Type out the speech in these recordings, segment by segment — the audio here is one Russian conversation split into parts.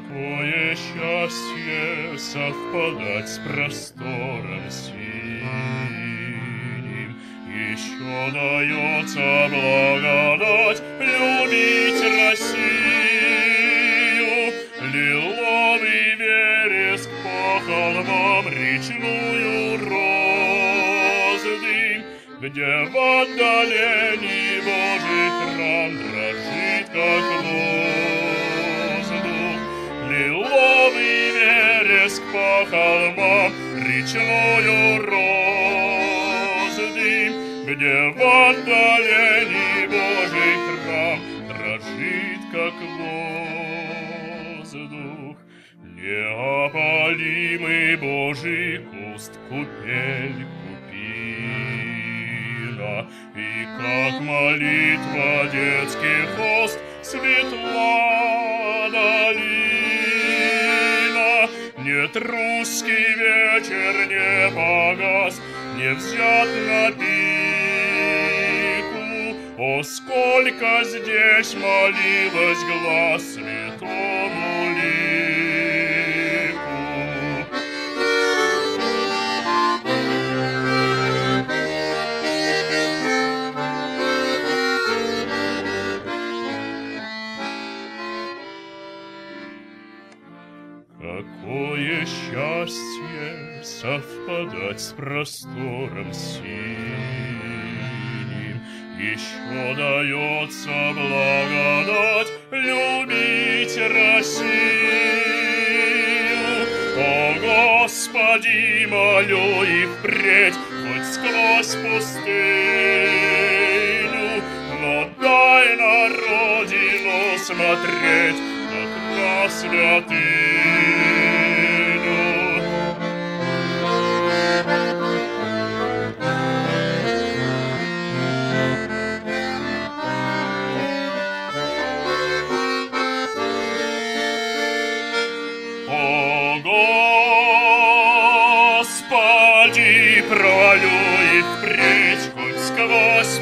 Какое счастье совпадать с простором синим, еще дается благодать любить Россию. Лиловый вереск по холмам, речную роздым, где в отдалении Божий храм дрожит, как воздух. Лиловый вереск по холмам, речную роздым, где в отдалении Божий храм дрожит, как воздух. Неопалимый Божий куст купель купина, и как молитва детских уст светла долина. Нет, русский вечер не погас, не взят на пику. О, сколько здесь молилось глаз святому лику! Какое счастье совпадать с простором синим, еще дается благодать любить Россию. О, Господи, молю и впредь, хоть сквозь пустыню, но дай на родину смотреть, как на святыню. О, Господи, пролю и впредь, хоть сквозь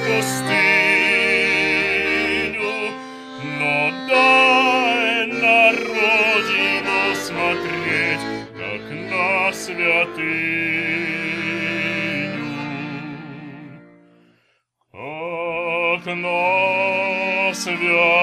пустыню, но дай на родину смотреть, как на святыню, как на святыню.